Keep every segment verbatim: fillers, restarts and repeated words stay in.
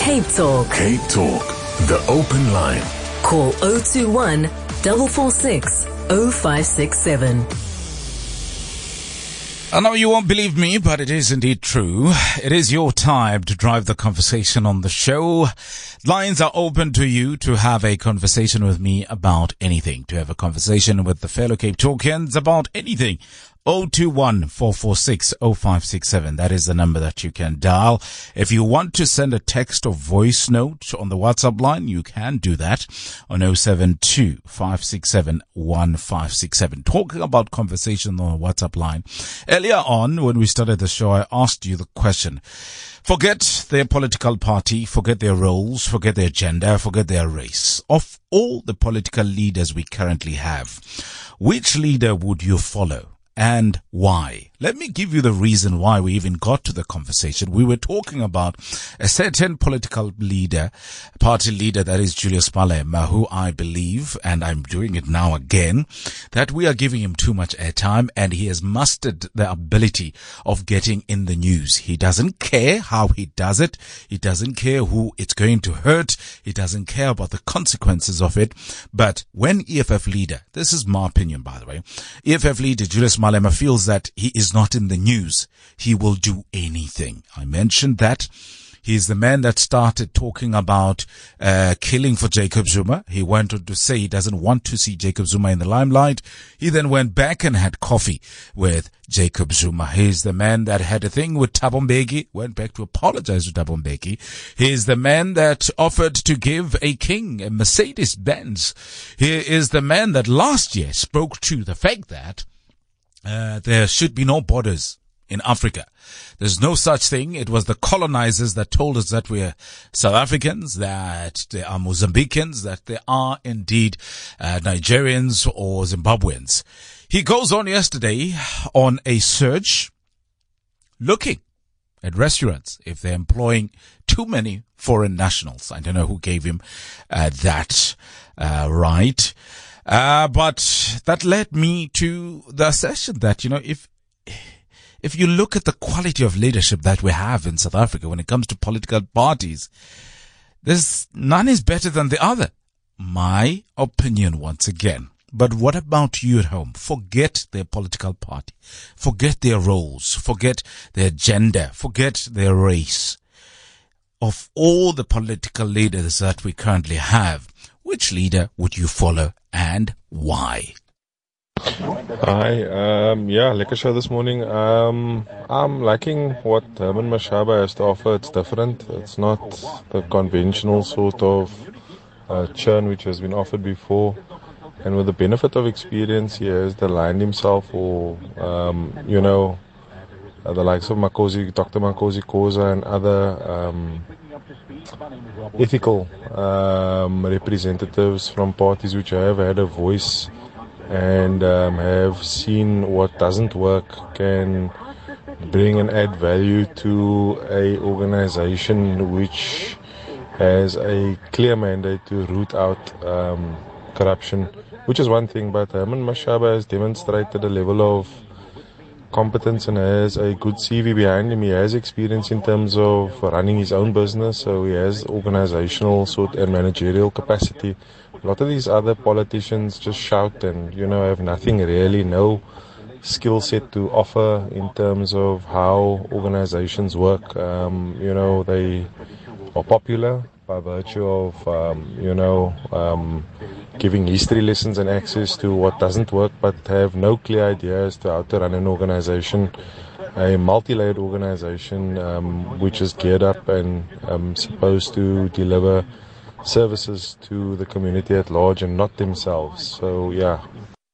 Cape Talk. Cape Talk, the open line. Call zero two one, four four six, zero five six seven. I know you won't believe me, but it is indeed true. It is your time to drive the conversation on the show. Lines are open to you to have a conversation with me about anything, to have a conversation with the fellow Cape Talkians about anything. zero two one, four four six, zero five six seven. That is the number that you can dial. If you want to send a text or voice note on the WhatsApp line, you can do that on zero seven two, five six seven, one five six seven. Talking about conversation on the WhatsApp line. Earlier on, when we started the show, I asked you the question. Forget their political party, forget their roles, forget their gender, forget their race. Of all the political leaders we currently have, which leader would you follow? And why? Let me give you the reason why we even got to the conversation. We were talking about a certain political leader, party leader, that is Julius Malema, who I believe, and I'm doing it now again, that we are giving him too much airtime, and he has mastered the ability of getting in the news. He doesn't care how he does it. He doesn't care who it's going to hurt. He doesn't care about the consequences of it. But when E F F leader, this is my opinion, by the way, E F F leader Julius Malema feels that he is not in the news, he will do anything. I mentioned that. He's the man that started talking about uh killing for Jacob Zuma. He went on to say he doesn't want to see Jacob Zuma in the limelight. He then went back and had coffee with Jacob Zuma. He's the man that had a thing with Thabo Mbeki, went back to apologize to Thabo Mbeki. He's the man that offered to give a king a Mercedes Benz. He is the man that last year spoke to the fact that Uh, there should be no borders in Africa. There's no such thing. It was the colonizers that told us that we're South Africans, that there are Mozambicans, that there are indeed uh, Nigerians or Zimbabweans. He goes on yesterday on a search looking at restaurants if they're employing too many foreign nationals. I don't know who gave him uh, that uh, right. Uh, but that led me to the assertion that, you know, if, if you look at the quality of leadership that we have in South Africa when it comes to political parties, there's none is better than the other. My opinion once again. But what about you at home? Forget their political party. Forget their roles. Forget their gender. Forget their race. Of all the political leaders that we currently have, which leader would you follow and why? Hi, um, yeah, lekker show this morning. Um, I'm liking what Herman Mashaba has to offer. It's different. It's not the conventional sort of uh, churn which has been offered before. And with the benefit of experience, he has aligned himself for, um, you know, uh, the likes of Makosi, Doctor Makosi Koza and other um, ethical um, representatives from parties which have had a voice and um, have seen what doesn't work, can bring and add value to a organization which has a clear mandate to root out um, corruption, which is one thing, but Herman Mashaba has demonstrated a level of competence and has a good C V behind him. He has experience in terms of running his own business, so he has organizational sort and managerial capacity. A lot of these other politicians just shout and, you know, have nothing really, no skill set to offer in terms of how organizations work. Um, you know, they are popular by virtue of, um, you know, um, giving history lessons and access to what doesn't work, but have no clear idea as to how to run an organization, a multi-layered organization um, which is geared up and um, supposed to deliver services to the community at large and not themselves. So, yeah.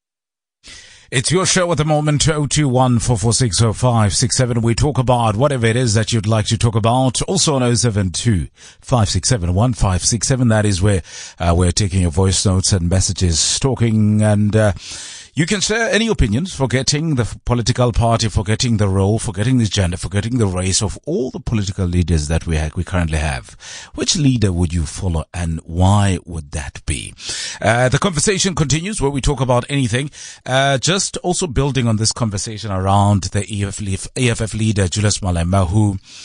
It's your show at the moment, zero two one, four four six, zero five six seven. We talk about whatever it is that you'd like to talk about. Also on zero seven two, five six seven, one five six seven. That is where uh, we're taking your voice notes and messages, talking, and uh, you can share any opinions, forgetting the political party, forgetting the role, forgetting the gender, forgetting the race of all the political leaders that we have, we currently have. Which leader would you follow and why would that be? Uh, the conversation continues where we talk about anything. Uh, just also building on this conversation around the E F F leader, Julius Malema, who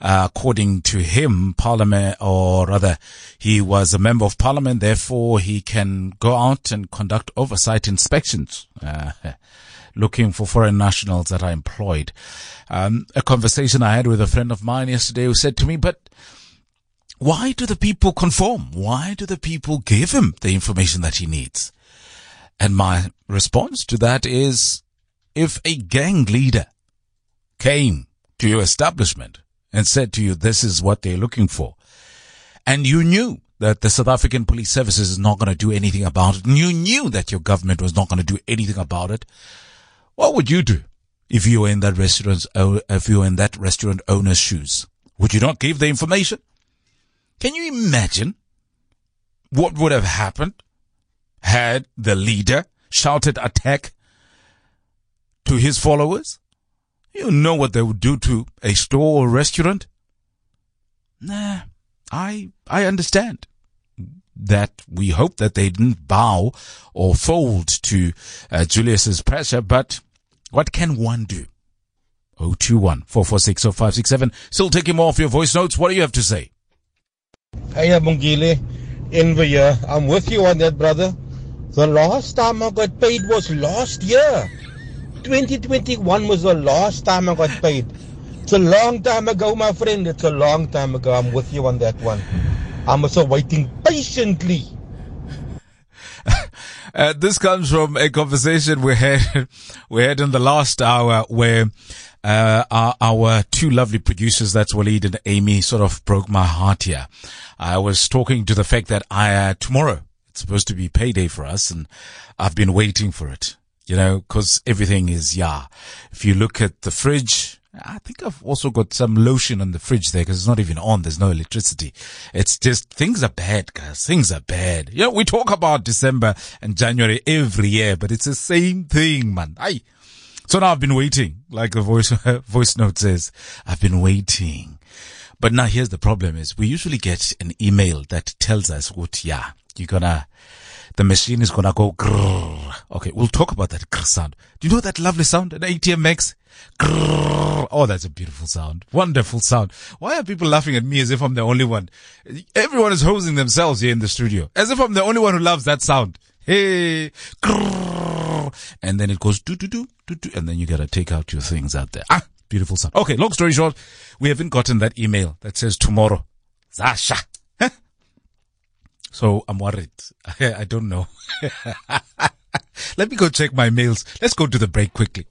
Uh, according to him, Parliament, or rather, he was a member of Parliament, therefore he can go out and conduct oversight inspections, uh, looking for foreign nationals that are employed. Um, a conversation I had with a friend of mine yesterday who said to me, but why do the people conform? Why do the people give him the information that he needs? And my response to that is, if a gang leader came to your establishment and said to you, this is what they're looking for, and you knew that the South African Police Services is not going to do anything about it, and you knew that your government was not going to do anything about it, what would you do if you were in that restaurant's, if you were in that restaurant owner's shoes? Would you not give the information? Can you imagine what would have happened had the leader shouted attack to his followers? You know what they would do to a store or restaurant? Nah, I, I understand that we hope that they didn't bow or fold to uh, Julius's pressure, but what can one do? oh two one, four four six, oh five six seven. Still taking more of your voice notes. What do you have to say? Hey, Bongile, Envy here. I'm with you on that, brother. The last time I got paid was last year. twenty twenty-one was the last time I got paid. It's a long time ago, my friend. It's a long time ago. I'm with you on that one. I'm also waiting patiently. Uh, this comes from a conversation we had, we had in the last hour where, uh, our, our two lovely producers, that's Waleed and Amy, sort of broke my heart here. I was talking to the fact that I, uh, tomorrow, it's supposed to be payday for us, and I've been waiting for it, you know, cause everything is, yeah. If you look at the fridge, I think I've also got some lotion on the fridge there because it's not even on. There's no electricity. It's just, things are bad, guys. Things are bad. You know, we talk about December and January every year, but it's the same thing, man. Aye. So now I've been waiting, like the voice, voice note says. I've been waiting. But now here's the problem is we usually get an email that tells us what, yeah, you're gonna, the machine is gonna go grrr. Okay, we'll talk about that grrr sound. Do you know that lovely sound? An A T M X? Grrr. Oh, that's a beautiful sound. Wonderful sound. Why are people laughing at me as if I'm the only one? Everyone is hosing themselves here in the studio. As if I'm the only one who loves that sound. Hey, grrr. And then it goes do do do do do, and then you gotta take out your things out there. Ah, beautiful sound. Okay, long story short, we haven't gotten that email that says tomorrow. Zasha. Huh? So I'm worried. I, I don't know. Let me go check my mails. Let's go to the break quickly.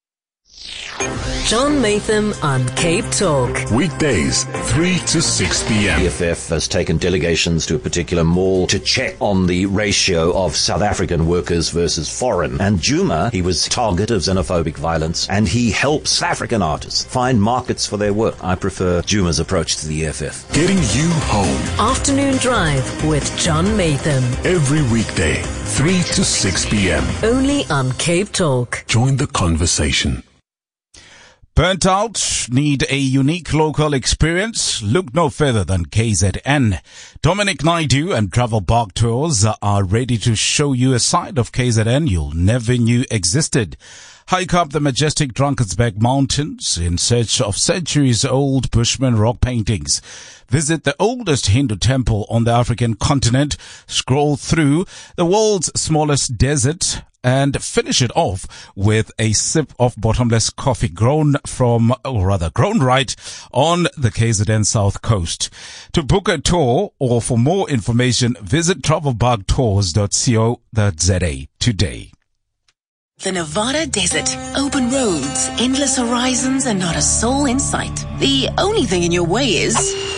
John Maytham on Cape Talk. Weekdays, three to six p.m. E F F has taken delegations to a particular mall to check on the ratio of South African workers versus foreign. And Juma, he was target of xenophobic violence, and he helps South African artists find markets for their work. I prefer Juma's approach to the E F F. Getting you home. Afternoon Drive with John Maytham. Every weekday, three to six p.m. Only on Cape Talk. Join the conversation. Burnt out? Need a unique local experience? Look no further than K Z N. Dominic Naidu and Travel Park Tours are ready to show you a side of K Z N you'll never knew existed. Hike up the majestic Drakensberg Mountains in search of centuries-old Bushman rock paintings. Visit the oldest Hindu temple on the African continent. Scroll through the world's smallest desert and finish it off with a sip of bottomless coffee grown from, or rather grown right on the K Z N South Coast. To book a tour or for more information, visit travel bug tours dot co dot za today. The Nevada desert. Open roads, endless horizons, and not a soul in sight. The only thing in your way is...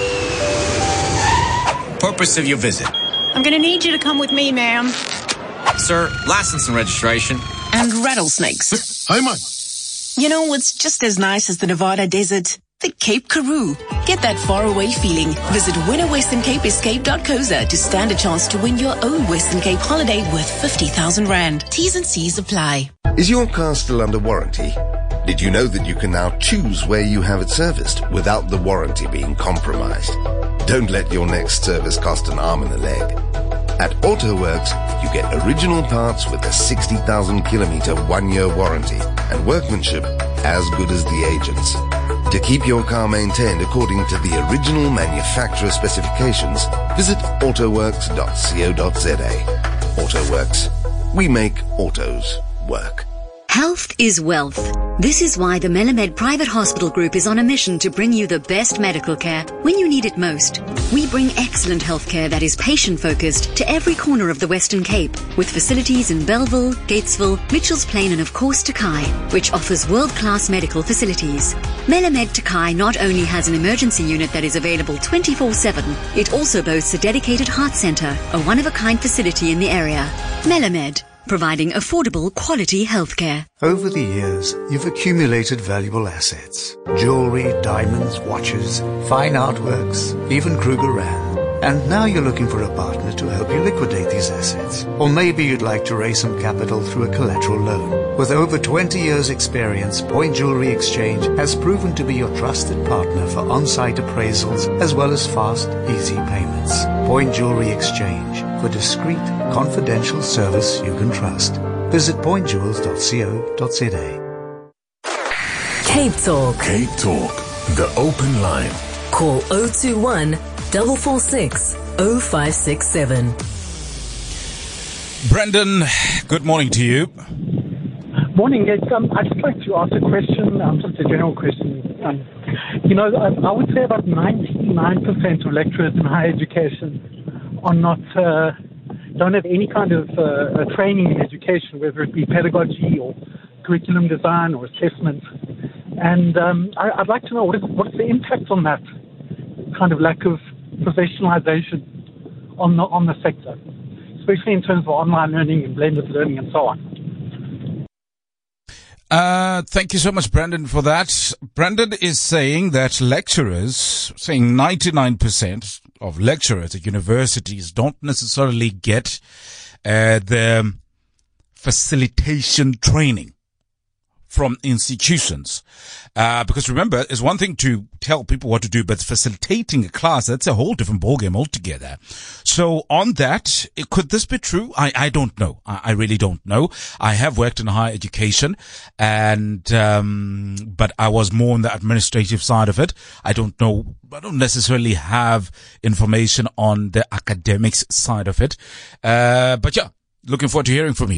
Purpose of your visit? I'm gonna need you to come with me, ma'am. Sir, license and registration. And rattlesnakes. Hi, man. You know what's just as nice as the Nevada desert? The Cape Karoo. Get that faraway feeling. Visit winner western cape escape dot co za to stand a chance to win your own Western Cape holiday worth fifty thousand rand. T's and C's apply. Is your car still under warranty? Did you know that you can now choose where you have it serviced without the warranty being compromised? Don't let your next service cost an arm and a leg. At AutoWorks, you get original parts with a sixty thousand kilometer one-year warranty and workmanship as good as the agents. To keep your car maintained according to the original manufacturer specifications, visit autoworks dot co dot za. Autoworks. We make autos work. Health is wealth. This is why the Melamed Private Hospital Group is on a mission to bring you the best medical care when you need it most. We bring excellent healthcare that is patient-focused to every corner of the Western Cape, with facilities in Belleville, Gatesville, Mitchells Plain and of course Takai, which offers world-class medical facilities. Melamed Takai not only has an emergency unit that is available twenty-four seven, it also boasts a dedicated heart center, a one-of-a-kind facility in the area. Melamed, providing affordable, quality healthcare. Over the years, you've accumulated valuable assets. Jewelry, diamonds, watches, fine artworks, even Kruger Rand. And now you're looking for a partner to help you liquidate these assets. Or maybe you'd like to raise some capital through a collateral loan. With over twenty years experience, Point Jewelry Exchange has proven to be your trusted partner for on-site appraisals as well as fast, easy payments. Point Jewelry Exchange, for discreet, confidential service you can trust. Visit point jewels dot co dot za. Cape Talk. Cape Talk. The open line. Call zero two one, four four six, zero five six seven. Brendan, good morning to you. Morning, yes. Um, I'd just like to ask a question, um, just a general question. Um, you know, I, I would say about ninety-nine percent of lecturers in higher education are not, uh, don't have any kind of uh, training in education, whether it be pedagogy or curriculum design or assessment. And um, I, I'd like to know what is, what's the impact on that kind of lack of professionalization on the, on the sector, especially in terms of online learning and blended learning and so on. Uh, thank you so much, Brendan, for that. Brendan is saying that lecturers, saying ninety-nine percent of lecturers at universities don't necessarily get uh, the facilitation training from institutions. Uh, because remember, it's one thing to tell people what to do, but facilitating a class, that's a whole different ballgame altogether. So on that, it, could this be true? I, I don't know. I, I really don't know. I have worked in higher education and, um, but I was more on the administrative side of it. I don't know. I don't necessarily have information on the academics side of it. Uh, but yeah, looking forward to hearing from you.